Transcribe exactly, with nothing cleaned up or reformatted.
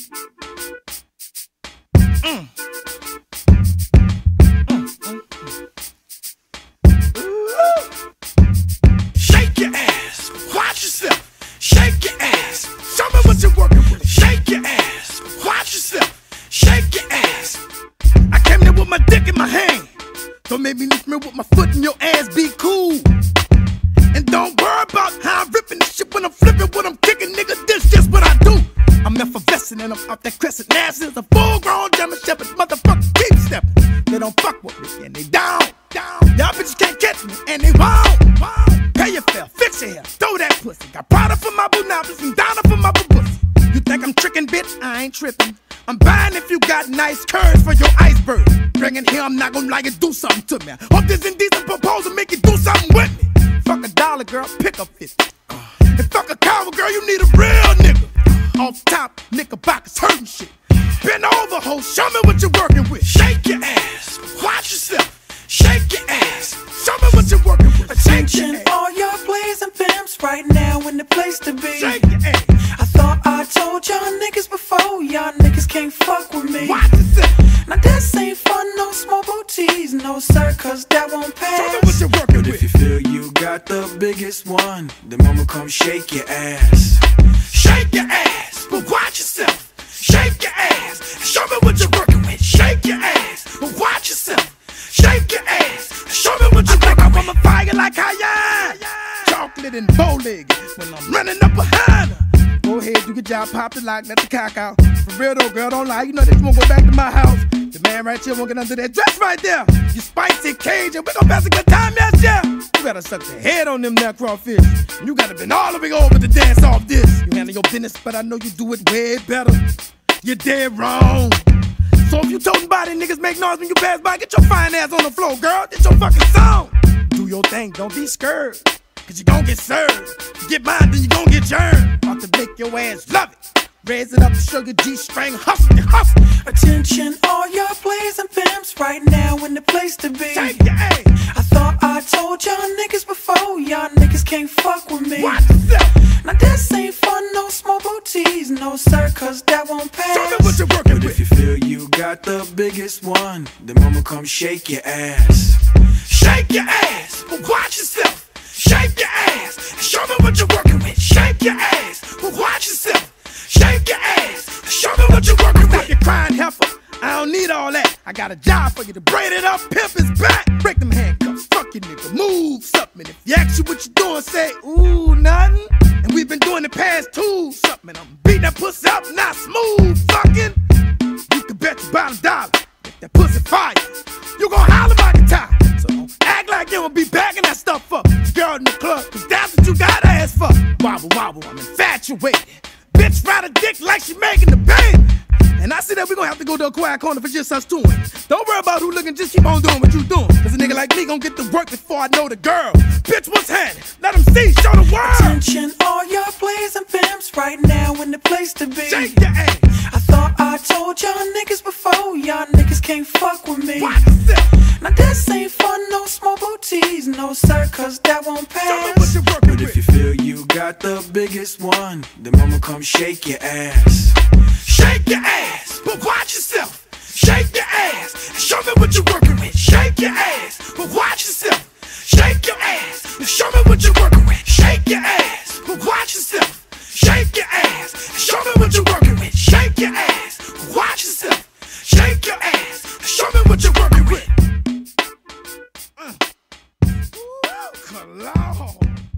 Mm. Mm, mm, mm. Shake your ass, watch yourself. Shake your ass, show me what you're working with. Shake your ass, watch yourself. Shake your ass. I came there with my dick in my hand. Don't make me lift me with my foot in your ass, be cool. And don't worry about how I'm ripping this shit when I'm flipping, what I'm kicking, nigga, this just what I do. I'm effervescent and I'm out that crescent. Nasty as a full-grown German Shepherd, motherfucker, keep stepping. They don't fuck with me and they down, down. Y'all bitches can't catch me and they won't, won't. Pay your fare, fix your hair, throw that pussy. Got Prada for my boo novice and Donna for my boo pussy. You think I'm tricking, bitch? I ain't tripping. I'm buying if you got nice curves for your iceberg. Bring it here, I'm not gonna like it, do something to me. Hope this indecent proposal make you do something with me. Fuck a dollar, girl, pick up fifty. And fuck a coward, girl, you need a real nigga. Off top, knickerbockers hurting shit. Bend over, ho, show me what you're working with. Shake your ass, watch yourself. Shake your ass, show me what you're working with. Attention, all y'all plays and pimps right now in the place to be. Shake your ass. I thought I told y'all niggas before, y'all niggas can't fuck with me. Watch yourself. Now this ain't fun, no small booties, no sir, cause that won't pass. Show me what you're working But with. if you feel you got the biggest one, then mama come shake your ass. Shake your ass, but watch yourself. Shake your ass, show me what you're working with. Shake your ass, but watch yourself. Shake your ass, show me what you're working with. I'm a fire like Cayenne, chocolate and bow-legged when I'm running up behind her. Go ahead, you get y'all popped it like let the cock out. For real though, girl, don't lie. You know that you won't go back to my house. The man right here won't get under that dress right there. You spicy Cajun, we gon' pass a good time, yes, yeah. You gotta suck the head on them now crawfish. And you gotta bend all the way over to dance off this. You handle your business, but I know you do it way better. You're dead wrong. So if you toting body niggas make noise when you pass by, get your fine ass on the floor, girl. It's your fucking song. Do your thing, don't be scared. Cause you gon' get served. You get mine, then you gon' get yours. About to make your ass love it. Raise it up, show your G-string, hustle, you hustle. Attention, all y'all plays and pimps right now in the place to be. Shake your ass. I thought I told y'all niggas before, y'all niggas can't fuck with me. Watch yourself. Now this ain't fun, no small booties, no sir, cause that won't pass. Show me what you're working But with. if you feel you got the biggest one, then mama come shake your ass. Shake your ass, but watch yourself. Shake your ass, show me what you're working with. Shake your ass, but watch yourself. Shake your ass, show me what you're working with. Stop your crying heifer, I don't need all that. I got a job for you to braid it up, pimp his back. Break them handcuffs, fuck you nigga, move something. If you ask you what you doing, say, ooh, nothing. And we've been doing it past two, something. I'm beating that pussy up, not smooth, fucking. You can bet your bottom dollar, if that pussy fire, you gon' holler by the time. So don't act like you don't be bagging that stuff up. Girl in the club, cause that's what you got ass for. Wobble, wobble, I'm infatuated. Bitch ride a dick like she making the baby. And I see that we gon' have to go to a quiet corner for just us two. Don't worry about who looking, just keep on doing what you doing. Cause a nigga like me gon' get to work before I know the girl. Bitch, what's happening? Let them see, show the world. Attention, all y'all plays and pimps right now in the place to be. Shake your ass. I thought I told y'all niggas before, y'all niggas can't fuck with me. Watch yourself. Now this ain't fun, no small booties, no sir, cause that won't Show me what pass. you're working But if with. you feel you got the biggest one, then mama come shake your ass. Shake your ass, but watch yourself. Shake your ass, show me what you're working with. Shake your ass, but watch yourself. Shake your ass, show me what you're working with. Shake your ass, but watch yourself. Shake your ass, show me what you're working with. Shake your ass, but watch yourself. Shake your ass, show me what you're working with. Uh. Ooh, Lord.